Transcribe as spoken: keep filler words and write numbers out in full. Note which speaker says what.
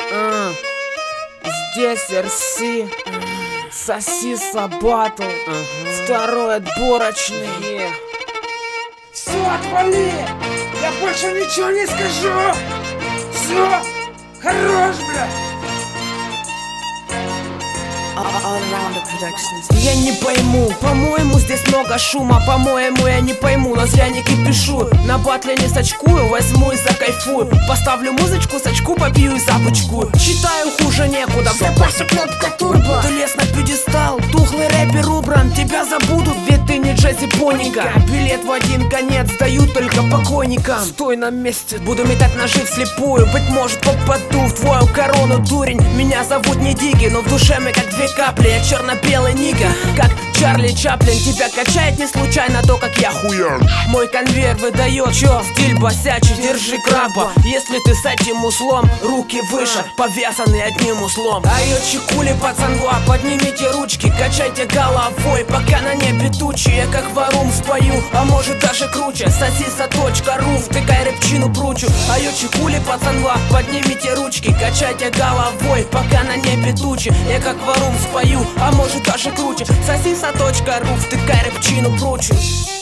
Speaker 1: А, здесь эр си, Сосиса Батл, второй отборочный. Yeah.
Speaker 2: Все, отвали! Я больше ничего не скажу! Все! Хорош, бля!
Speaker 1: Я не пойму, по-моему, здесь много шума. По-моему, я не пойму, но зря не кипишу. На батле не сочкую, возьму и закайфую. Поставлю музычку, сочку, попью и започкую. Считаю, хуже некуда.
Speaker 2: В запасе кнопка турбо.
Speaker 1: Ты лез на пьедестал, тухлый рэпер убран. Тебя забудут, ведь ты не Джесси Поника. Билет в один конец дают только покойникам. Стой на месте, буду метать ножи вслепую. Быть может, попаду в твою корону, дурень. Меня зовут не Диги, но в душе мы как две капли. Я черно-белый нига, как Чарли Чаплин. Тебя качает не случайно то, как я хуян. Мой конвейер выдает, чё, стиль босячий, держи краба. Если ты с этим узлом, руки выше, повязаны одним узлом. Айо чекули, пацанва, поднимите ручки, качайте головой, пока на небе тучи. Я как варум спою, а может даже круче. Сосиса.ру, втыкай рэпчину пручу. Айо чекули, пацанва, поднимите ручки, качайте головой, пока на небе тучи. Я как варум спою, а может даже круче. Сосиса.ру, втыкай рэпчину пручу.